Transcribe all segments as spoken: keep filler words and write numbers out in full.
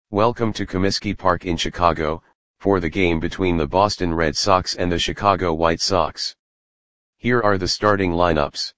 Welcome to Comiskey Park in Chicago, for the game between the Boston Red Sox and the Chicago White Sox. Here are the starting lineups.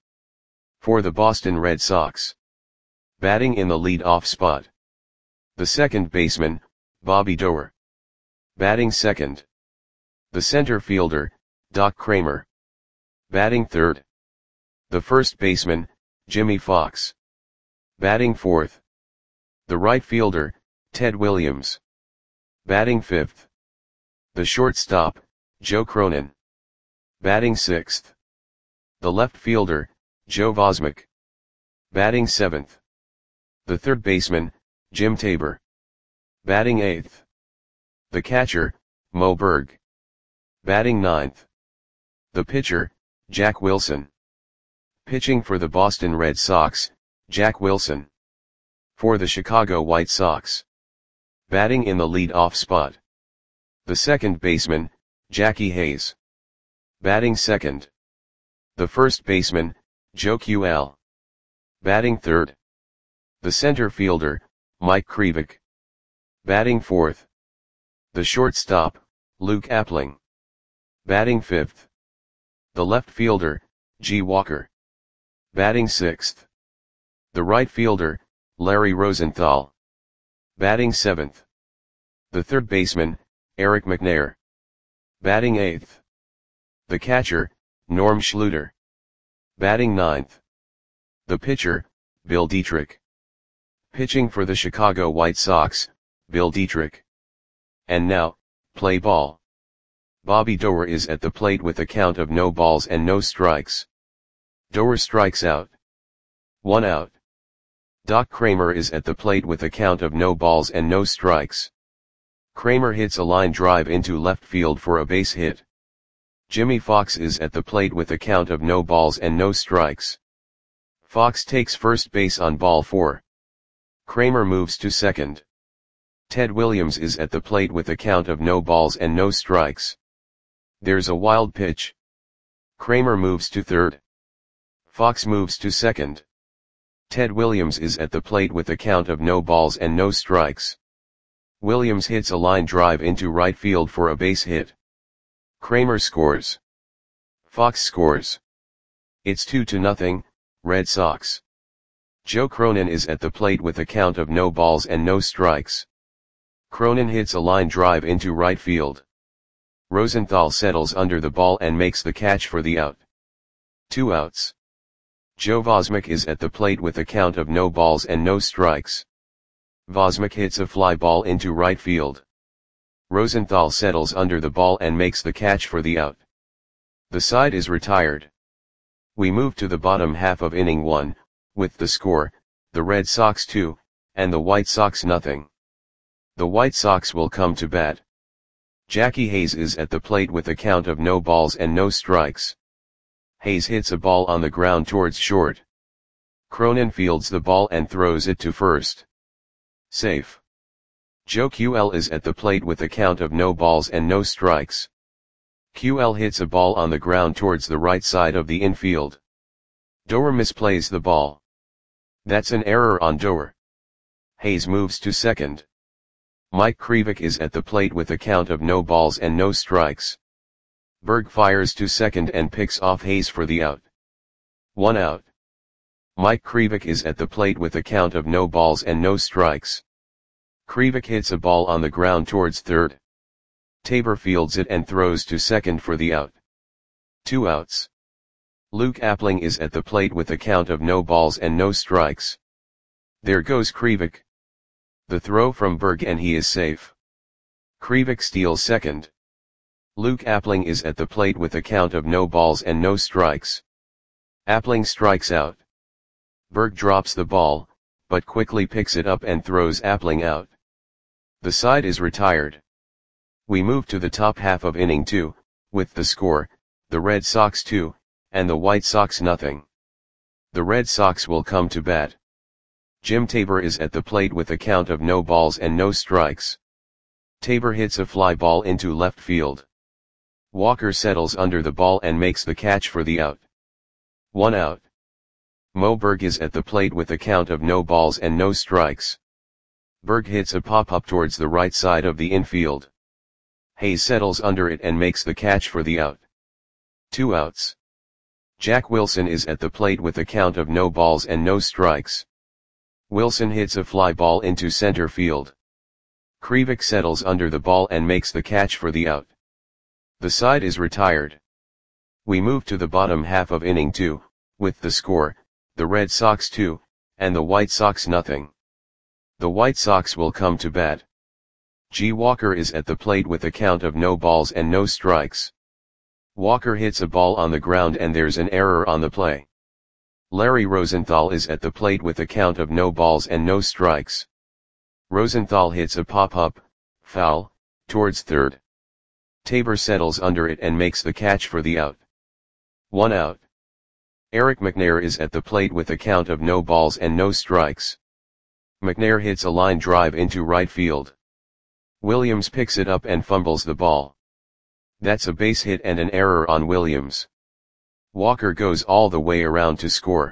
For the Boston Red Sox. Batting in the lead-off spot. The second baseman, Bobby Doerr. Batting second. The center fielder, Doc Cramer. Batting third. The first baseman, Jimmie Foxx. Batting fourth. The right fielder, Ted Williams. Batting fifth. The shortstop, Joe Cronin. Batting sixth. The left fielder, Joe Vosmek. Batting seventh. The third baseman, Jim Tabor. Batting eighth. The catcher, Moe Berg. Batting ninth. The pitcher, Jack Wilson. Pitching for the Boston Red Sox, Jack Wilson. For the Chicago White Sox. Batting in the lead-off spot. The second baseman, Jackie Hayes. Batting second. The first baseman, Joe Q L. Batting third. The center fielder, Mike Krivik. Batting fourth. The shortstop, Luke Appling. Batting fifth. The left fielder, G. Walker. Batting sixth. The right fielder, Larry Rosenthal. Batting seventh. The third baseman, Eric McNair. Batting eighth. The catcher, Norm Schluter. Batting ninth. The pitcher, Bill Dietrich. Pitching for the Chicago White Sox, Bill Dietrich. And now, play ball. Bobby Doerr is at the plate with a count of no balls and no strikes. Doerr strikes out. One out. Doc Cramer is at the plate with a count of no balls and no strikes. Cramer hits a line drive into left field for a base hit. Jimmie Foxx is at the plate with a count of no balls and no strikes. Foxx takes first base on ball four. Cramer moves to second. Ted Williams is at the plate with a count of no balls and no strikes. There's a wild pitch. Cramer moves to third. Foxx moves to second. Ted Williams is at the plate with a count of no balls and no strikes. Williams hits a line drive into right field for a base hit. Cramer scores. Foxx scores. It's two to nothing, Red Sox. Joe Cronin is at the plate with a count of no balls and no strikes. Cronin hits a line drive into right field. Rosenthal settles under the ball and makes the catch for the out. Two outs. Joe Vosmek is at the plate with a count of no balls and no strikes. Vosmek hits a fly ball into right field. Rosenthal settles under the ball and makes the catch for the out. The side is retired. We move to the bottom half of inning one, with the score, the Red Sox two, and the White Sox nothing. The White Sox will come to bat. Jackie Hayes is at the plate with a count of no balls and no strikes. Hayes hits a ball on the ground towards short. Cronin fields the ball and throws it to first. Safe. Joe Q L is at the plate with a count of no balls and no strikes. Q L hits a ball on the ground towards the right side of the infield. Doerr misplays the ball. That's an error on Doerr. Hayes moves to second. Mike Krivik is at the plate with a count of no balls and no strikes. Berg fires to second and picks off Hayes for the out. One out. Mike Krivik is at the plate with a count of no balls and no strikes. Krivik hits a ball on the ground towards third. Tabor fields it and throws to second for the out. Two outs. Luke Appling is at the plate with a count of no balls and no strikes. There goes Krivik. The throw from Berg and he is safe. Krivik steals second. Luke Appling is at the plate with a count of no balls and no strikes. Appling strikes out. Berg drops the ball, but quickly picks it up and throws Appling out. The side is retired. We move to the top half of inning two, with the score, the Red Sox two, and the White Sox nothing. The Red Sox will come to bat. Jim Tabor is at the plate with a count of no balls and no strikes. Tabor hits a fly ball into left field. Walker settles under the ball and makes the catch for the out. One out. Moe Berg is at the plate with a count of no balls and no strikes. Berg hits a pop-up towards the right side of the infield. Hayes settles under it and makes the catch for the out. Two outs. Jack Wilson is at the plate with a count of no balls and no strikes. Wilson hits a fly ball into center field. Krivik settles under the ball and makes the catch for the out. The side is retired. We move to the bottom half of inning two, with the score, the Red Sox two, and the White Sox nothing. The White Sox will come to bat. G. Walker is at the plate with a count of no balls and no strikes. Walker hits a ball on the ground and there's an error on the play. Larry Rosenthal is at the plate with a count of no balls and no strikes. Rosenthal hits a pop-up, foul, towards third. Tabor settles under it and makes the catch for the out. One out. Eric McNair is at the plate with a count of no balls and no strikes. McNair hits a line drive into right field. Williams picks it up and fumbles the ball. That's a base hit and an error on Williams. Walker goes all the way around to score.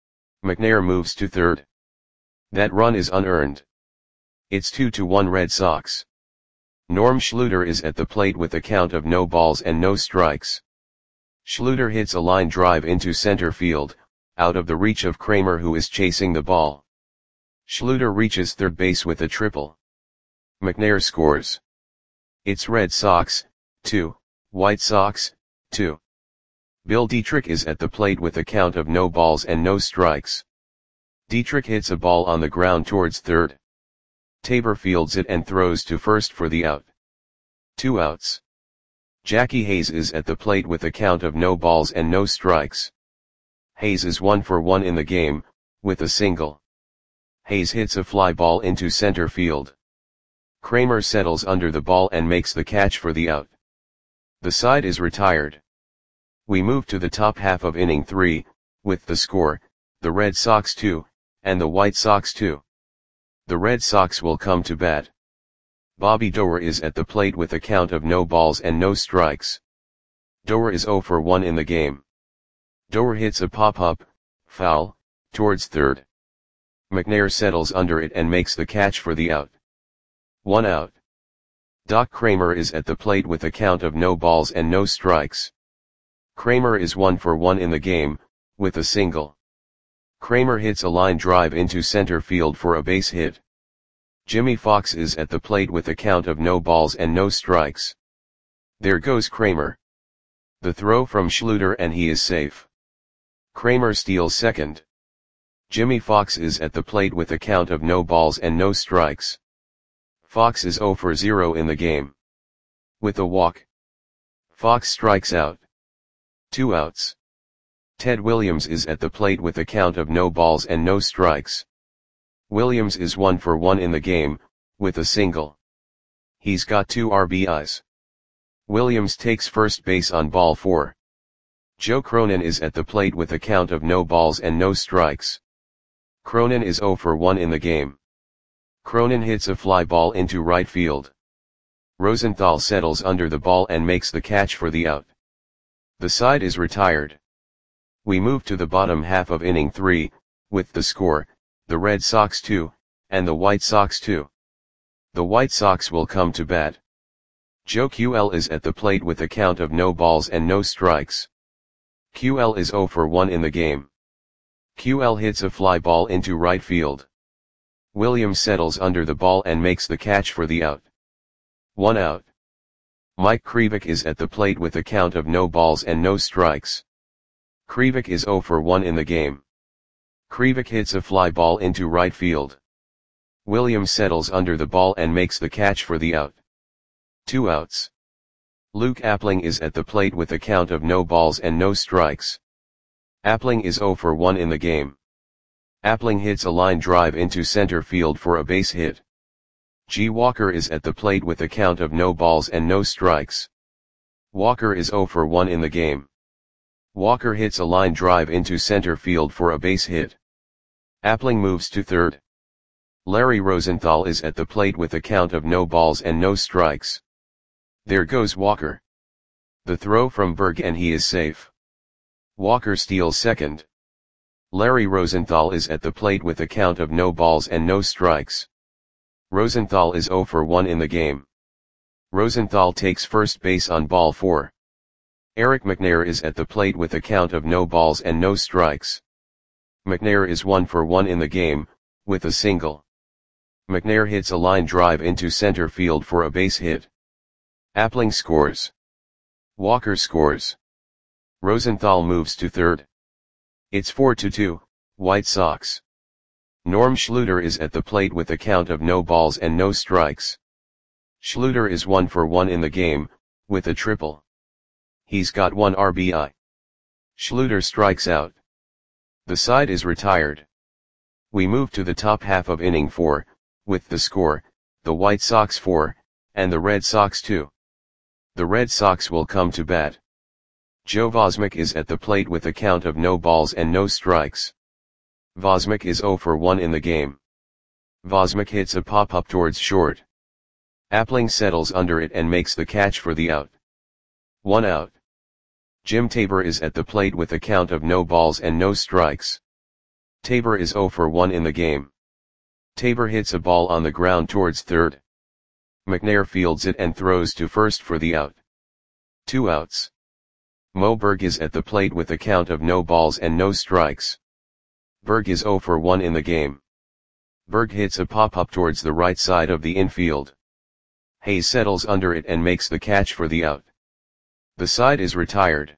McNair moves to third. That run is unearned. It's two to one Red Sox. Norm Schluter is at the plate with a count of no balls and no strikes. Schluter hits a line drive into center field, out of the reach of Kramer who is chasing the ball. Schluter reaches third base with a triple. McNair scores. It's Red Sox, two, White Sox, two. Bill Dietrich is at the plate with a count of no balls and no strikes. Dietrich hits a ball on the ground towards third. Tabor fields it and throws to first for the out. Two outs. Jackie Hayes is at the plate with a count of no balls and no strikes. Hayes is one for one in the game, with a single. Hayes hits a fly ball into center field. Kramer settles under the ball and makes the catch for the out. The side is retired. We move to the top half of inning three, with the score, the Red Sox two, and the White Sox two. The Red Sox will come to bat. Bobby Doerr is at the plate with a count of no balls and no strikes. Doerr is zero for one in the game. Doerr hits a pop-up, foul, towards third. McNair settles under it and makes the catch for the out. One out. Doc Kramer is at the plate with a count of no balls and no strikes. Kramer is one for one in the game, with a single. Kramer hits a line drive into center field for a base hit. Jimmy Fox is at the plate with a count of no balls and no strikes. There goes Kramer. The throw from Schluter and he is safe. Kramer steals second. Jimmy Fox is at the plate with a count of no balls and no strikes. Fox is zero for zero in the game. With a walk. Fox strikes out. Two outs. Ted Williams is at the plate with a count of no balls and no strikes. Williams is one for one in the game, with a single. He's got two R B Is. Williams takes first base on ball four. Joe Cronin is at the plate with a count of no balls and no strikes. Cronin is zero for one in the game. Cronin hits a fly ball into right field. Rosenthal settles under the ball and makes the catch for the out. The side is retired. We move to the bottom half of inning three, with the score, the Red Sox two, and the White Sox two. The White Sox will come to bat. Joe Q L is at the plate with a count of no balls and no strikes. Q L is zero for one in the game. Q L hits a fly ball into right field. Williams settles under the ball and makes the catch for the out. One out. Mike Krivik is at the plate with a count of no balls and no strikes. Krivik is zero for one in the game. Krivik hits a fly ball into right field. Williams settles under the ball and makes the catch for the out. Two outs. Luke Appling is at the plate with a count of no balls and no strikes. Appling is zero for one in the game. Appling hits a line drive into center field for a base hit. G. Walker is at the plate with a count of no balls and no strikes. Walker is zero for one in the game. Walker hits a line drive into center field for a base hit. Appling moves to third. Larry Rosenthal is at the plate with a count of no balls and no strikes. There goes Walker. The throw from Berg and he is safe. Walker steals second. Larry Rosenthal is at the plate with a count of no balls and no strikes. Rosenthal is zero for one in the game. Rosenthal takes first base on ball four. Eric McNair is at the plate with a count of no balls and no strikes. McNair is one for one in the game, with a single. McNair hits a line drive into center field for a base hit. Appling scores. Walker scores. Rosenthal moves to third. It's four to two, White Sox. Norm Schluter is at the plate with a count of no balls and no strikes. Schluter is one for one in the game, with a triple. He's got one R B I. Schluter strikes out. The side is retired. We move to the top half of inning four, with the score, the White Sox four, and the Red Sox two. The Red Sox will come to bat. Joe Vosmik is at the plate with a count of no balls and no strikes. Vosmik is zero for one in the game. Vosmik hits a pop-up towards short. Appling settles under it and makes the catch for the out. One out. Jim Tabor is at the plate with a count of no balls and no strikes. Tabor is zero for one in the game. Tabor hits a ball on the ground towards third. McNair fields it and throws to first for the out. Two outs. Mo Berg is at the plate with a count of no balls and no strikes. Berg is zero for one in the game. Berg hits a pop-up towards the right side of the infield. Hayes settles under it and makes the catch for the out. The side is retired.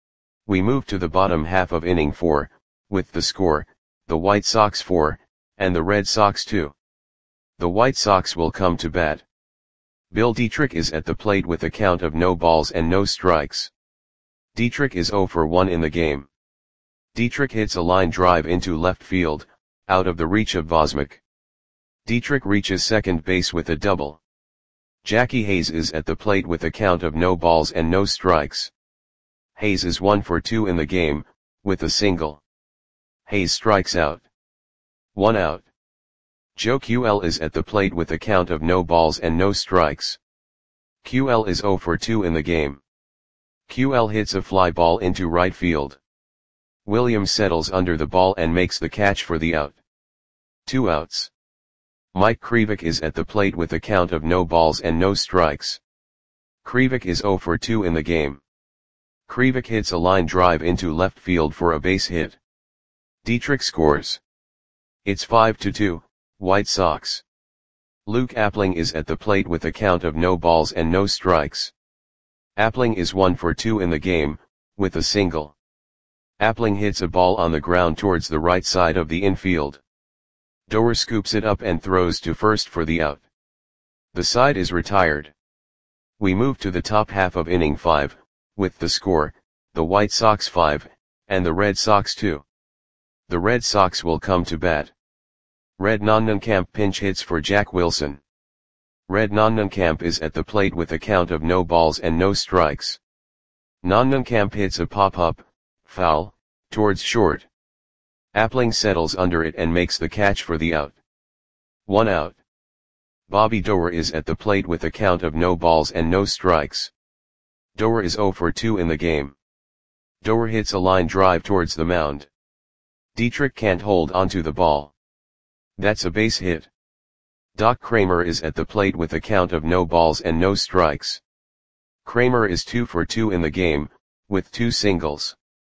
We move to the bottom half of inning four, with the score, the White Sox four, and the Red Sox two. The White Sox will come to bat. Bill Dietrich is at the plate with a count of no balls and no strikes. Dietrich is zero for one in the game. Dietrich hits a line drive into left field, out of the reach of Vosmik. Dietrich reaches second base with a double. Jackie Hayes is at the plate with a count of no balls and no strikes. Hayes is one for two in the game, with a single. Hayes strikes out. One out. Joe Q L is at the plate with a count of no balls and no strikes. Q L is zero for two in the game. Q L hits a fly ball into right field. Williams settles under the ball and makes the catch for the out. Two outs. Mike Krivik is at the plate with a count of no balls and no strikes. Krivik is zero for two in the game. Krivik hits a line drive into left field for a base hit. Dietrich scores. It's five to two, White Sox. Luke Appling is at the plate with a count of no balls and no strikes. Appling is one for two in the game, with a single. Appling hits a ball on the ground towards the right side of the infield. Doer scoops it up and throws to first for the out. The side is retired. We move to the top half of inning five, with the score, the White Sox five, and the Red Sox two. The Red Sox will come to bat. Red Nonnenkamp pinch hits for Jack Wilson. Red Nonnenkamp is at the plate with a count of no balls and no strikes. Nonnenkamp hits a pop-up, foul, towards short. Appling settles under it and makes the catch for the out. One out. Bobby Doer is at the plate with a count of no balls and no strikes. Doer is zero for two in the game. Doer hits a line drive towards the mound. Dietrich can't hold onto the ball. That's a base hit. Doc Kramer is at the plate with a count of no balls and no strikes. Kramer is two for two in the game, with two singles.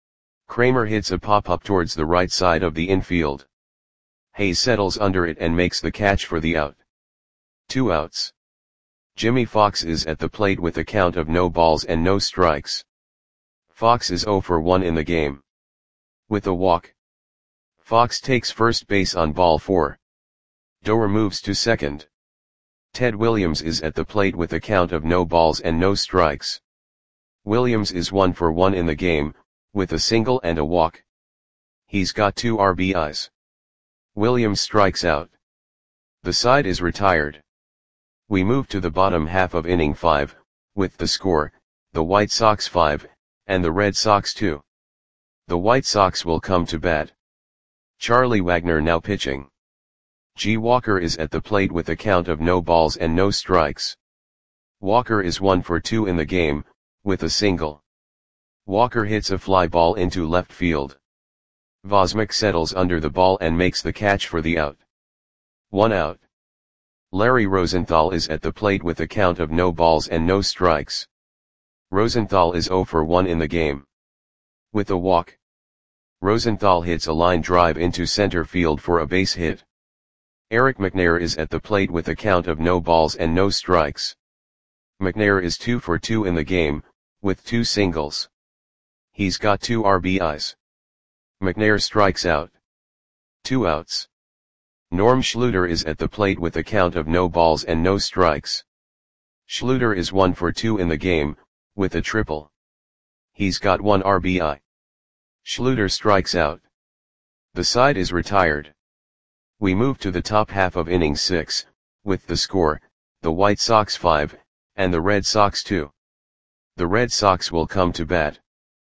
Kramer hits a pop-up towards the right side of the infield. Hayes settles under it and makes the catch for the out. Two outs. Jimmy Fox is at the plate with a count of no balls and no strikes. Fox is zero for one in the game. With a walk. Fox takes first base on ball four. Doer moves to second. Ted Williams is at the plate with a count of no balls and no strikes. Williams is one for one in the game, with a single and a walk. He's got two R B Is. Williams strikes out. The side is retired. We move to the bottom half of inning five, with the score, the White Sox five, and the Red Sox two. The White Sox will come to bat. Charlie Wagner now pitching. G. Walker is at the plate with a count of no balls and no strikes. Walker is one for two in the game, with a single. Walker hits a fly ball into left field. Vosmik settles under the ball and makes the catch for the out. One out. Larry Rosenthal is at the plate with a count of no balls and no strikes. Rosenthal is zero for one in the game. With a walk, Rosenthal hits a line drive into center field for a base hit. Eric McNair is at the plate with a count of no balls and no strikes. McNair is two for two in the game, with two singles. He's got two R B Is. McNair strikes out. Two outs. Norm Schluter is at the plate with a count of no balls and no strikes. Schluter is one for two in the game, with a triple. He's got one R B I. Schluter strikes out. The side is retired. We move to the top half of inning six, with the score, the White Sox five, and the Red Sox two. The Red Sox will come to bat.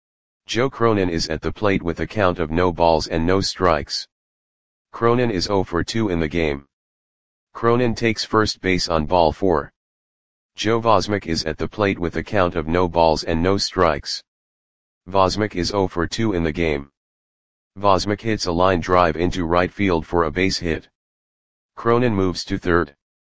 Joe Cronin is at the plate with a count of no balls and no strikes. Cronin is zero for two in the game. Cronin takes first base on ball four. Joe Vosmick is at the plate with a count of no balls and no strikes. Vosmick is zero for two in the game. Vosmick hits a line drive into right field for a base hit. Cronin moves to third.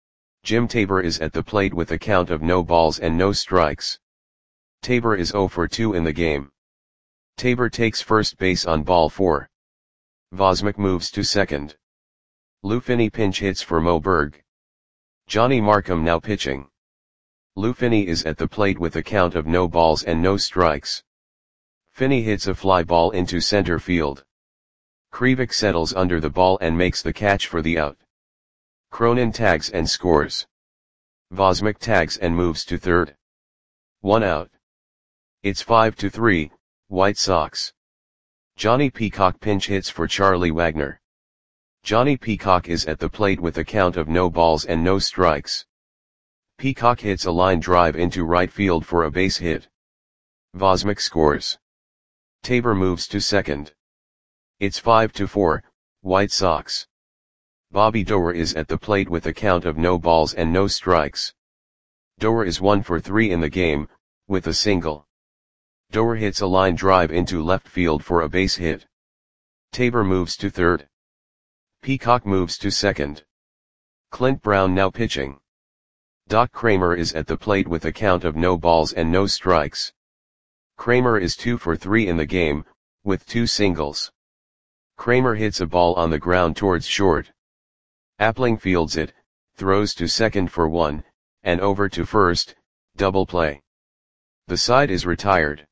Jim Tabor is at the plate with a count of no balls and no strikes. Tabor is zero for two in the game. Tabor takes first base on ball four. Vosmick moves to second. Lou Finney pinch hits for Mo Berg. Johnny Markham now pitching. Lou Finney is at the plate with a count of no balls and no strikes. Finney hits a fly ball into center field. Krivik settles under the ball and makes the catch for the out. Cronin tags and scores. Vosmick tags and moves to third. One out. It's five to three, White Sox. Johnny Peacock pinch hits for Charlie Wagner. Johnny Peacock is at the plate with a count of no balls and no strikes. Peacock hits a line drive into right field for a base hit. Vosmick scores. Tabor moves to second. It's five to four, White Sox. Bobby Doerr is at the plate with a count of no balls and no strikes. Doerr is one for three in the game, with a single. Doerr hits a line drive into left field for a base hit. Tabor moves to third. Peacock moves to second. Clint Brown now pitching. Doc Kramer is at the plate with a count of no balls and no strikes. Kramer is two for three in the game, with two singles. Kramer hits a ball on the ground towards short. Appling fields it, throws to second for one, and over to first, double play. The side is retired.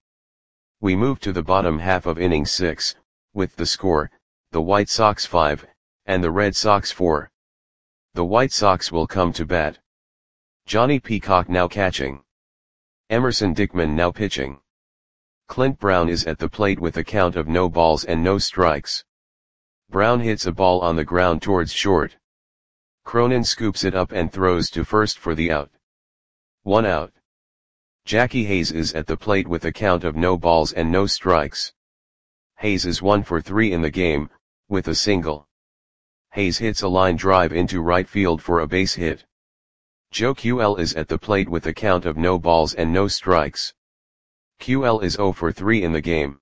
We move to the bottom half of inning six, with the score, the White Sox five, and the Red Sox four. The White Sox will come to bat. Johnny Peacock now catching. Emerson Dickman now pitching. Clint Brown is at the plate with a count of no balls and no strikes. Brown hits a ball on the ground towards short. Cronin scoops it up and throws to first for the out. One out. Jackie Hayes is at the plate with a count of no balls and no strikes. Hayes is one for three in the game, with a single. Hayes hits a line drive into right field for a base hit. Joe Q L is at the plate with a count of no balls and no strikes. Q L is zero for three in the game.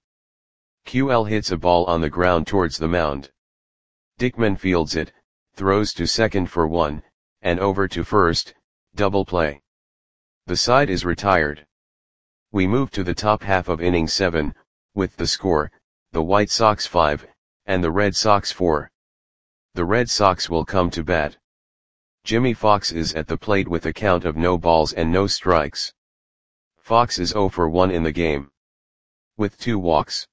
Q L hits a ball on the ground towards the mound. Dickman fields it, throws to second for one, and over to first, double play. The side is retired. We move to the top half of inning seven, with the score, the White Sox five, and the Red Sox four. The Red Sox will come to bat. Jimmy Fox is at the plate with a count of no balls and no strikes. Fox is zero for one in the game. With two walks.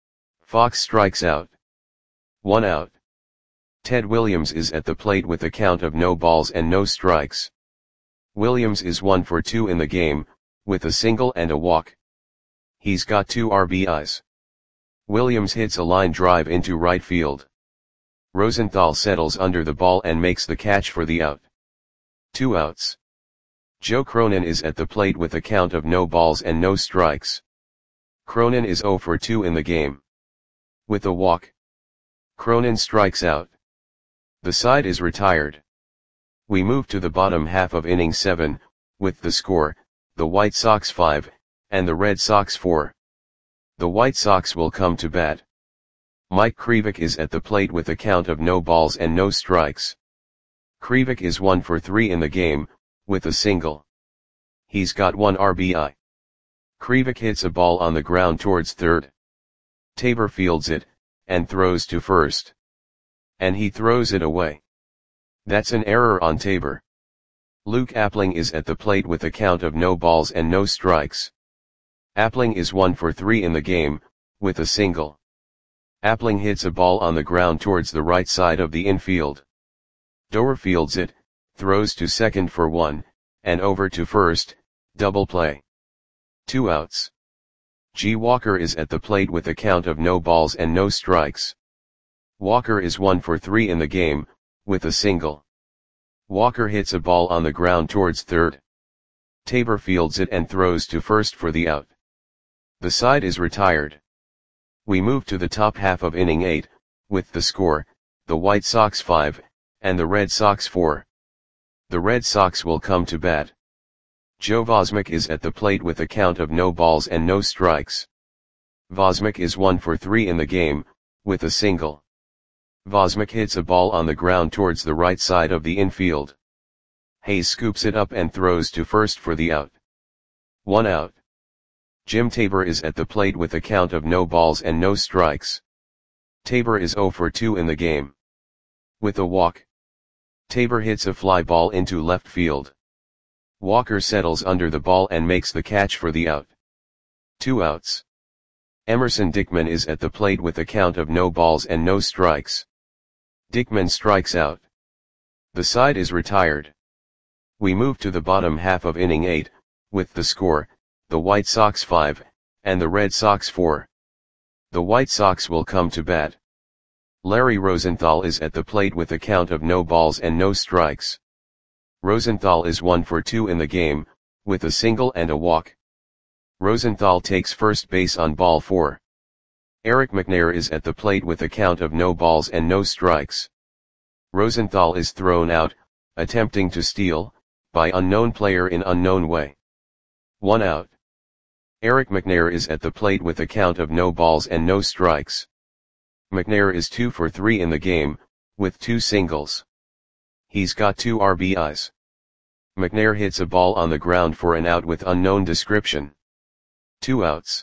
Fox strikes out. One out. Ted Williams is at the plate with a count of no balls and no strikes. Williams is one for two in the game, with a single and a walk. He's got two R B Is. Williams hits a line drive into right field. Rosenthal settles under the ball and makes the catch for the out. Two outs. Joe Cronin is at the plate with a count of no balls and no strikes. Cronin is zero for two in the game. With a walk. Cronin strikes out. The side is retired. We move to the bottom half of inning seven, with the score, the White Sox five, and the Red Sox four. The White Sox will come to bat. Mike Krivik is at the plate with a count of no balls and no strikes. Krivik is one for three in the game, with a single. He's got one R B I. Krivik hits a ball on the ground towards third. Tabor fields it, and throws to first. And he throws it away. That's an error on Tabor. Luke Appling is at the plate with a count of no balls and no strikes. Appling is one for three in the game, with a single. Appling hits a ball on the ground towards the right side of the infield. Doer fields it, throws to second for one, and over to first, double play. Two outs. G. Walker is at the plate with a count of no balls and no strikes. Walker is one for three in the game, with a single. Walker hits a ball on the ground towards third. Tabor fields it and throws to first for the out. The side is retired. We move to the top half of inning eight, with the score, the White Sox five, and the Red Sox four. The Red Sox will come to bat. Joe Vosmik is at the plate with a count of no balls and no strikes. Vosmik is one for three in the game, with a single. Vosmik hits a ball on the ground towards the right side of the infield. Hayes scoops it up and throws to first for the out. One out. Jim Tabor is at the plate with a count of no balls and no strikes. Tabor is zero for two in the game. With a walk. Tabor hits a fly ball into left field. Walker settles under the ball and makes the catch for the out. Two outs. Emerson Dickman is at the plate with a count of no balls and no strikes. Dickman strikes out. The side is retired. We move to the bottom half of inning eight, with the score, the White Sox five, and the Red Sox four. The White Sox will come to bat. Larry Rosenthal is at the plate with a count of no balls and no strikes. Rosenthal is one for two in the game, with a single and a walk. Rosenthal takes first base on ball four. Eric McNair is at the plate with a count of no balls and no strikes. Rosenthal is thrown out, attempting to steal, by unknown player in unknown way. One out. Eric McNair is at the plate with a count of no balls and no strikes. McNair is two for three in the game, with two singles. He's got two R B Is. McNair hits a ball on the ground for an out with unknown description. Two outs.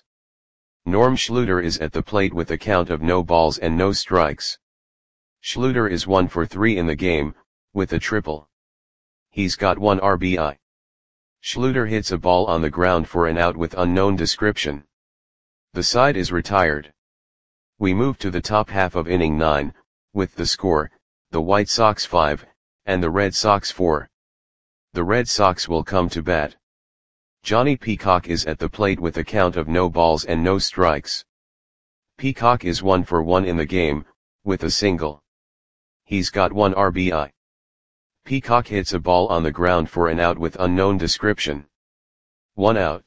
Norm Schluter is at the plate with a count of no balls and no strikes. Schluter is one for three in the game, with a triple. He's got one R B I. Schluter hits a ball on the ground for an out with unknown description. The side is retired. We move to the top half of inning nine, with the score, the White Sox five, and the Red Sox four. The Red Sox will come to bat. Johnny Peacock is at the plate with a count of no balls and no strikes. Peacock is one for one in the game, with a single. He's got one R B I. Peacock hits a ball on the ground for an out with unknown description. One out.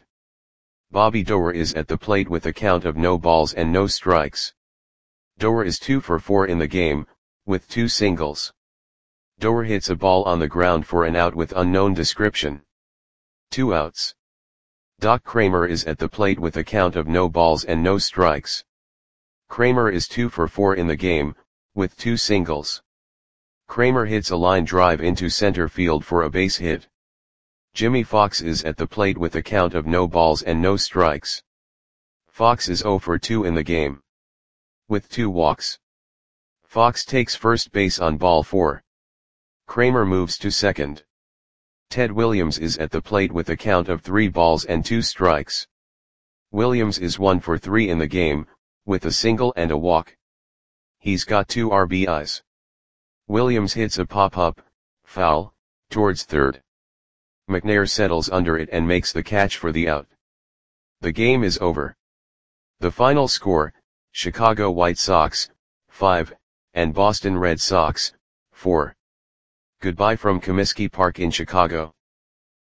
Bobby Doer is at the plate with a count of no balls and no strikes. Doer is two for four in the game, with two singles. Doer hits a ball on the ground for an out with unknown description. Two outs. Doc Kramer is at the plate with a count of no balls and no strikes. Kramer is two for four in the game, with two singles. Kramer hits a line drive into center field for a base hit. Jimmy Fox is at the plate with a count of no balls and no strikes. Fox is zero for two in the game. With two walks. Fox takes first base on ball four. Kramer moves to second. Ted Williams is at the plate with a count of three balls and two strikes. Williams is one for three in the game, with a single and a walk. He's got two R B Is. Williams hits a pop-up, foul, towards third. McNair settles under it and makes the catch for the out. The game is over. The final score, Chicago White Sox, five, and Boston Red Sox, four. Goodbye from Comiskey Park in Chicago.